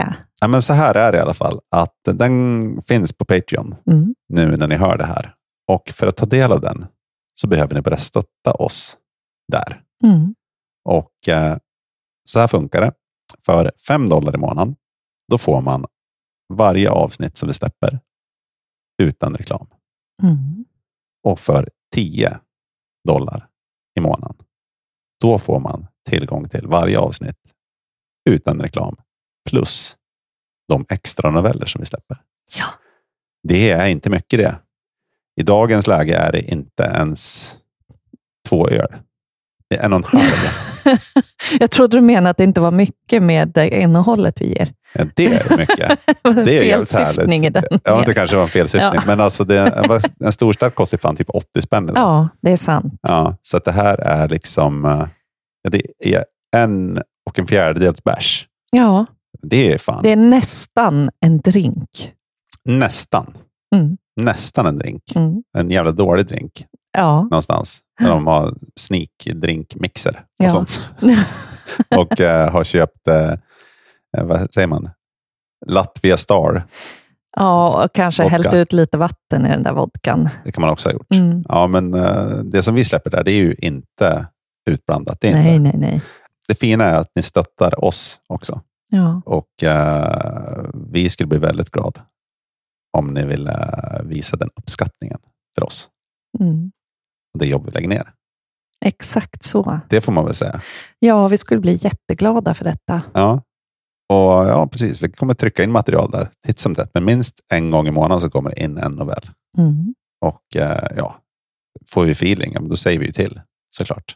Ja, men så här är det i alla fall. Att den finns på Patreon mm. nu när ni hör det här. Och för att ta del av den så behöver ni börja stötta oss där. Mm. Och eh, så här funkar det. För fem dollar i månaden då får man varje avsnitt som vi släpper utan reklam. Mm. Och för tio dollar i månaden då får man tillgång till varje avsnitt utan reklam plus de extra noveller som vi släpper. Ja. Det är inte mycket det. I dagens läge är det inte ens två öl. Det är en och en halv. Jag trodde du menade att det inte var mycket med det innehållet vi ger. Ja, det är mycket. Det är helt felsyftning i den. Ja, det kanske var en felsyftning. Ja. Men alltså det, en, en stor stark kostar fan typ åttio spänn. Eller? Ja, det är sant. Ja, så att det här är liksom ja, det är en och en fjärdedels bärs. Ja. Det är fan. Det är nästan en drink. Nästan. Mm. Nästan en drink. Mm. En jävla dålig drink. Ja. Någonstans. När de har sneak drinkmixer och ja. sånt. och eh, har köpt eh, vad säger man? Latvia Star. Ja, och kanske vodka. hällt ut lite vatten i den där vodkan. Det kan man också ha gjort. Mm. Ja, men eh, det som vi släpper där, det är ju inte utblandat. Det är nej, inte. nej, nej. Det fina är att ni stöttar oss också. Ja. Och eh, vi skulle bli väldigt glada om ni vill eh, visa den uppskattningen för oss. Mm. Det jobb vi lägger ner. Exakt så. Det får man väl säga. Ja, vi skulle bli jätteglada för detta. Ja, och ja precis. Vi kommer trycka in material där titt som tätt. Men minst en gång i månaden så kommer det in en novell. Mm. Och eh, ja, får vi feeling, då säger vi ju till såklart.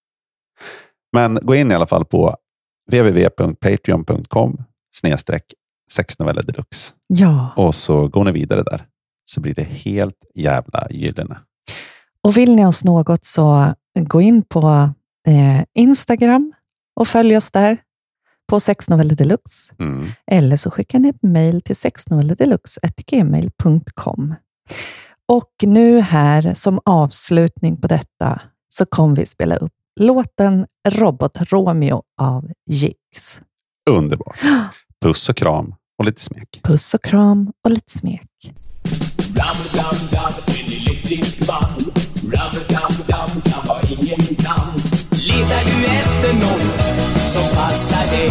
Men gå in i alla fall på w w w punkt patreon punkt com snedstreck sex noveller deluxe. Ja. Och så går ni vidare där. Så blir det helt jävla gyllene. Och vill ni oss något så gå in på eh, Instagram och följ oss där på sex noveller deluxe. Mm. Eller så skickar ni ett mejl till sex noveller deluxe at gmail punkt com. Och nu här som avslutning på detta så kommer vi spela upp låten Robot Romeo av Jigs. Underbart. Puss och kram och lite smek. Puss och kram och lite smek. Ram, ram, ram, en elektrisk man. Ram, ram, ram, kan vad ingen kan. Letar du efter någon som passar dig?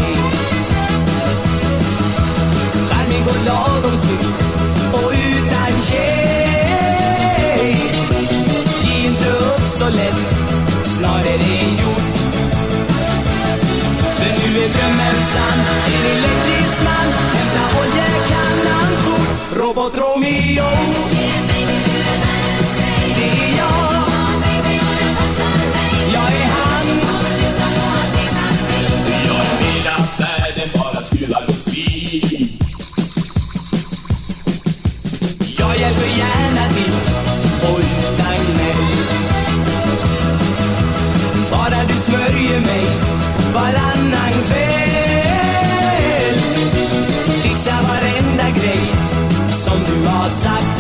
Charmig och lagom snygg och utan tjej. Ge inte upp så lätt, snart är det gjort. För nu är drömmen sann, en elektrisk man. Hämta oljekannan fort, Robot Romeo. Det är jag, jag är han. Jag är hela världen, bara skruvar och spik. Jag hjälper gärna till och utan gnäll. Bara du smörjer mig varannan kväll. Fixa varenda grej som du har sagt.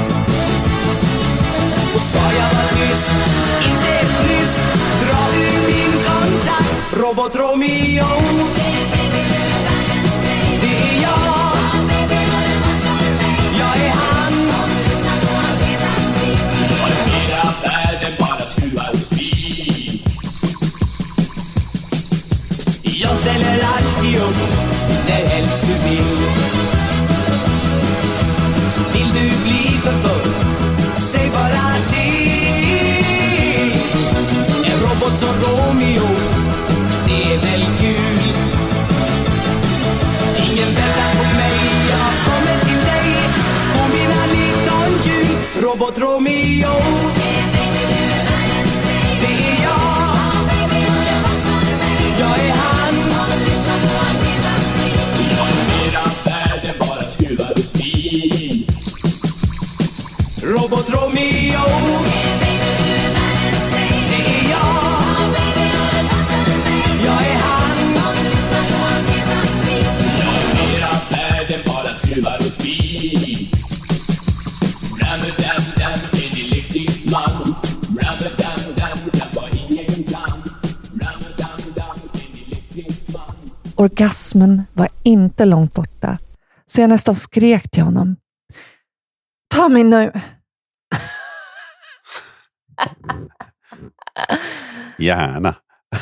Och ska jag vara tyst, inte tyst, dra ur min kontakt. Robot Romeo. Det är jag, jag är han. Jag är hela världen, bara skruvar och spik. Jag ställer alltid upp när helst du vill. Så vill du bli förföljd, säg bara till. En robot som Romeo, det är väl kul. Ingen väntar på mig, jag kommer till dig på mina nitton hjul. Robot Romeo. Det är jag, jag är han. Jag är hela världen, bara skruvar och spik. Robot Romeo. Det är jag, Orgasmen var inte långt borta, så jag nästan skrek till honom. Ta mig nu! Gärna.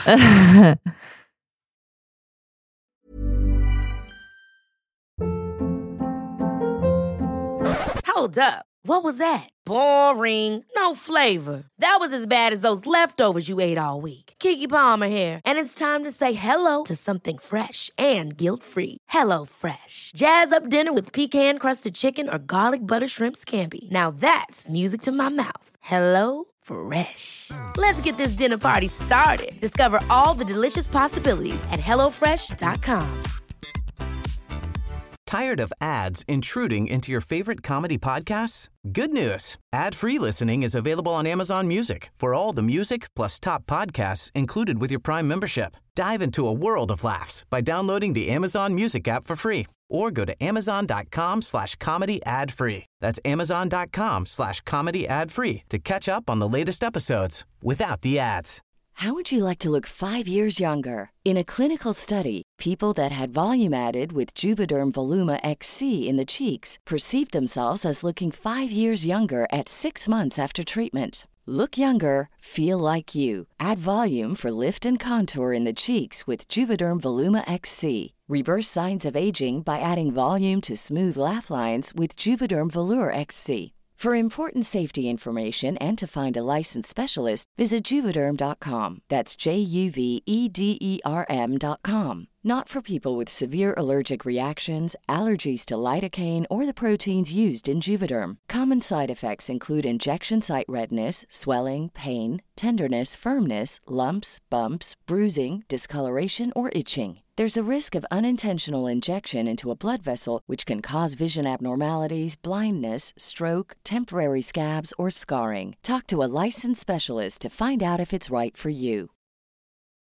Hold up. What was that? Boring. No flavor. That was as bad as those leftovers you ate all week. Keke Palmer here, and it's time to say hello to something fresh and guilt-free. Hello Fresh. Jazz up dinner with pecan-crusted chicken or garlic butter shrimp scampi. Now that's music to my mouth. Hello Fresh. Let's get this dinner party started. Discover all the delicious possibilities at hello fresh dot com. Tired of ads intruding into your favorite comedy podcasts? Good news. Ad-free listening is available on Amazon Music for all the music plus top podcasts included with your Prime membership. Dive into a world of laughs by downloading the Amazon Music app for free or go to amazon.com slash comedy ad free. That's amazon.com slash comedy ad free to catch up on the latest episodes without the ads. How would you like to look five years younger? In a clinical study, people that had volume added with Juvederm Voluma X C in the cheeks perceived themselves as looking five years younger at six months after treatment. Look younger, feel like you. Add volume for lift and contour in the cheeks with Juvederm Voluma X C. Reverse signs of aging by adding volume to smooth laugh lines with Juvederm Volure X C. For important safety information and to find a licensed specialist, visit Juvederm dot com. That's J U V E D E R M dot com. Not for people with severe allergic reactions, allergies to lidocaine, or the proteins used in Juvederm. Common side effects include injection site redness, swelling, pain, tenderness, firmness, lumps, bumps, bruising, discoloration, or itching. There's a risk of unintentional injection into a blood vessel, which can cause vision abnormalities, blindness, stroke, temporary scabs, or scarring. Talk to a licensed specialist to find out if it's right for you.